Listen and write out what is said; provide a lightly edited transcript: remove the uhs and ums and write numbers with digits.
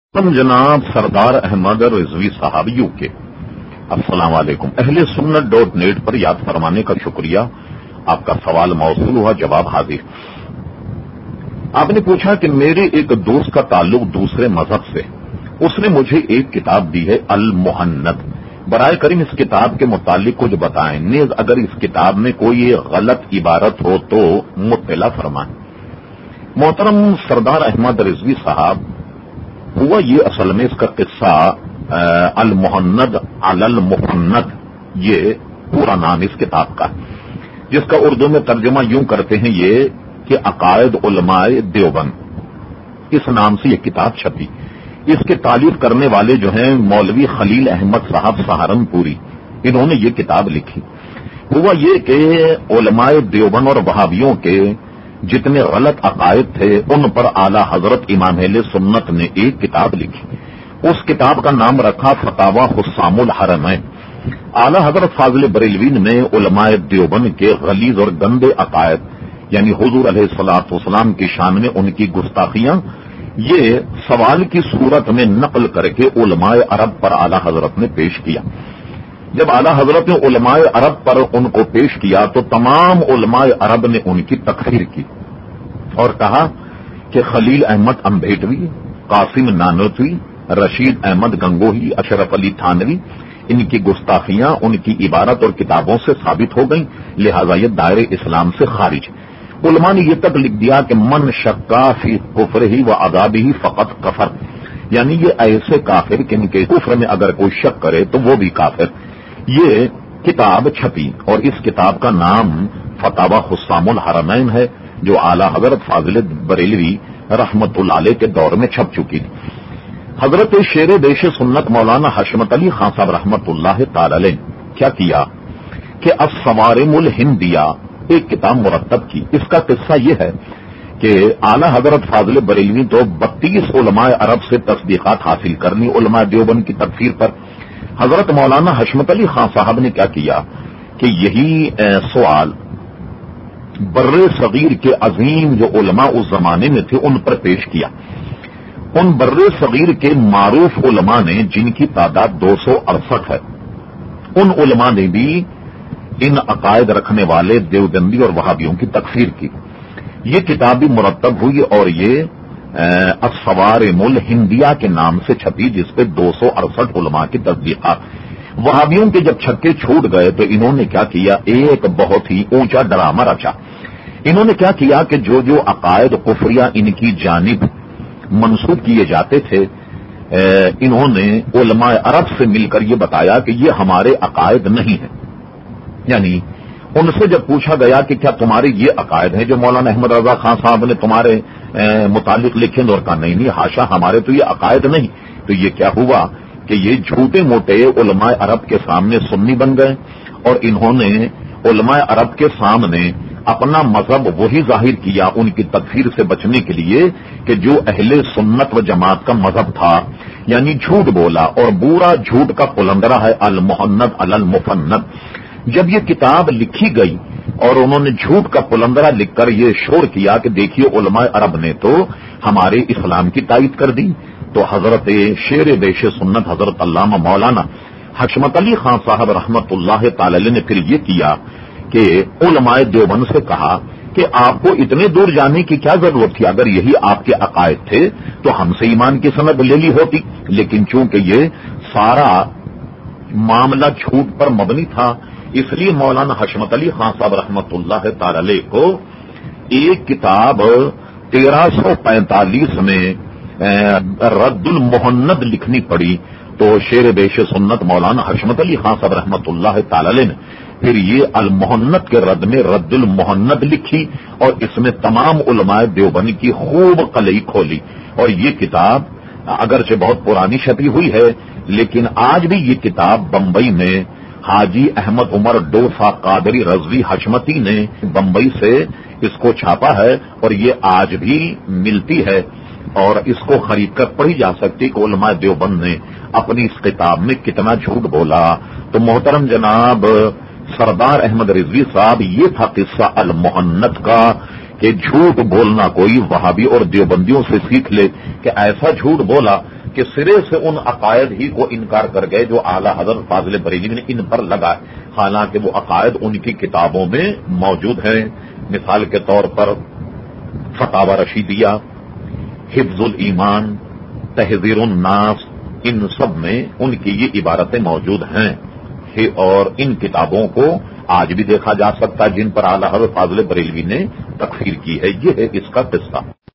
ہم جناب سردار احمد رضوی صاحب یو کے السلام علیکم. اہل سنت.نیٹ پر یاد فرمانے کا شکریہ. آپ کا سوال موصول ہوا، جواب حاضر. آپ نے پوچھا کہ میرے ایک دوست کا تعلق دوسرے مذہب سے، اس نے مجھے ایک کتاب دی ہے المحند. برائے کرم اس کتاب کے متعلق کچھ بتائیں، نیز اگر اس کتاب میں کوئی غلط عبارت ہو تو مطلع فرمائیں. محترم سردار احمد رضوی صاحب، ہوا یہ اصل میں اس کا قصہ المحند علی المفند، یہ پورا نام اس کتاب کا، جس کا اردو میں ترجمہ یوں کرتے ہیں یہ کہ عقائد علماء دیوبند، اس نام سے یہ کتاب چھپی. اس کے تعلیف کرنے والے جو ہیں مولوی خلیل احمد صاحب سہارنپوری، انہوں نے یہ کتاب لکھی. ہوا یہ کہ علماء دیوبند اور وہابیوں کے جتنے غلط عقائد تھے ان پر اعلی حضرت امام اہل سنت نے ایک کتاب لکھی. اس کتاب کا نام رکھا فتاوی حسام الحرمین. اعلی حضرت فاضل بریلوی نے علماء دیوبند کے غلیظ اور گندے عقائد، یعنی حضور علیہ الصلوۃ والسلام کی شان میں ان کی گستاخیاں، یہ سوال کی صورت میں نقل کر کے علماء عرب پر اعلی حضرت نے پیش کیا. جب اعلی حضرت نے علماء عرب پر ان کو پیش کیا تو تمام علماء عرب نے ان کی تکفیر کی اور کہا کہ خلیل احمد امبیٹوی، قاسم نانوتوی، رشید احمد گنگوہی، اشرف علی تھانوی، ان کی گستاخیاں ان کی عبارت اور کتابوں سے ثابت ہو گئیں، لہذا یہ دائرے اسلام سے خارج. علماء نے یہ تک لکھ دیا کہ من شکا فی کفرہ و عذابہ فقط کفر، یعنی یہ ایسے کافر کہ ان کے کفر میں اگر کوئی شک کرے تو وہ بھی کافر. یہ کتاب چھپی اور اس کتاب کا نام فتاوی حسام الحرمین ہے، جو اعلی حضرت فاضل بریلوی رحمت اللہ علیہ کے دور میں چھپ چکی تھی. حضرت شیر دیش سنت مولانا حشمت علی خان صاحب رحمت اللہ تعالی علیہ کیا کیا کہ الصوارم الہندیہ ایک کتاب مرتب کی. اس کا قصہ یہ ہے کہ اعلی حضرت فاضل بریلوی تو 32 علماء عرب سے تصدیقات حاصل کرنی علماء دیوبند کی تکفیر پر. حضرت مولانا حشمت علی خان صاحب نے کیا کیا کہ یہی سوال بر صغیر کے عظیم جو علماء اس زمانے میں تھے ان پر پیش کیا. ان بر صغیر کے معروف علماء نے، جن کی تعداد 268 ہے، ان علماء نے بھی ان عقائد رکھنے والے دیوبندی اور وہابیوں کی تکفیر کی. یہ کتاب بھی مرتب ہوئی اور یہ الصوارم الہندیہ کے نام سے چھپی، جس پہ 268 علماء کی تصدیقات. وہابیوں کے جب چھکے چھوٹ گئے تو انہوں نے کیا کیا، ایک بہت ہی اونچا ڈرامہ رچا. انہوں نے کیا کیا کہ جو جو عقائد کفریہ ان کی جانب منسوب کیے جاتے تھے، انہوں نے علماء عرب سے مل کر یہ بتایا کہ یہ ہمارے عقائد نہیں ہیں. یعنی ان سے جب پوچھا گیا کہ کیا تمہارے یہ عقائد ہیں جو مولانا احمد رضا خان صاحب نے تمہارے متعلق لکھے، اور کہا نہیں حاشا، ہمارے تو یہ عقائد نہیں. تو یہ کیا ہوا کہ یہ جھوٹے موٹے علماء عرب کے سامنے سنی بن گئے اور انہوں نے علماء عرب کے سامنے اپنا مذہب وہی ظاہر کیا ان کی تکفیر سے بچنے کے لیے کہ جو اہل سنت و جماعت کا مذہب تھا. یعنی جھوٹ بولا اور بورا جھوٹ کا قلندرہ ہے المحند علی المفند. جب یہ کتاب لکھی گئی اور انہوں نے جھوٹ کا پلندرا لکھ کر یہ شور کیا کہ دیکھیے علماء عرب نے تو ہمارے اسلام کی تائید کر دی، تو حضرت شیر دیش سنت حضرت علامہ مولانا حشمت علی خان صاحب رحمت اللہ تعالی نے پھر یہ کیا کہ علماء دیوبند سے کہا کہ آپ کو اتنے دور جانے کی کیا ضرورت تھی، اگر یہی آپ کے عقائد تھے تو ہم سے ایمان کی سند لے لی ہوتی. لیکن چونکہ یہ سارا معاملہ جھوٹ پر مبنی تھا، اس لیے مولانا حشمت علی خان صاحب رحمت اللہ تعالی علیہ کو ایک کتاب 1345 میں رد المحند لکھنی پڑی. تو شیر دیش سنت مولانا حشمت علی خان صاحب رحمت اللہ تعالی علیہ نے پھر یہ المحند کے رد میں رد المحند لکھی اور اس میں تمام علماء دیوبند کی خوب قلعی کھولی. اور یہ کتاب اگرچہ بہت پرانی چھپی ہوئی ہے، لیکن آج بھی یہ کتاب بمبئی میں حاجی احمد عمر ڈوفا قادری رضوی حشمتی نے بمبئی سے اس کو چھاپا ہے اور یہ آج بھی ملتی ہے اور اس کو خرید کر پڑھی جا سکتی کہ علماء دیوبند نے اپنی اس کتاب میں کتنا جھوٹ بولا. تو محترم جناب سردار احمد رضوی صاحب، یہ تھا قصہ المحند کا کہ جھوٹ بولنا کوئی وہابی اور دیوبندیوں سے سیکھ لے کہ ایسا جھوٹ بولا کہ سرے سے ان عقائد ہی کو انکار کر گئے جو اعلی حضرت فاضل بریلوی نے ان پر لگائے، حالانکہ وہ عقائد ان کی کتابوں میں موجود ہیں۔ مثال کے طور پر فتاوی رشیدیہ، حفظ الایمان، تحذیر الناس، ان سب میں ان کی یہ عبارتیں موجود ہیں، اور ان کتابوں کو آج بھی دیکھا جا سکتا ہے جن پر اعلی حضرت فاضل بریلوی نے تکفیر کی ہے۔ یہ ہے اس کا قصہ۔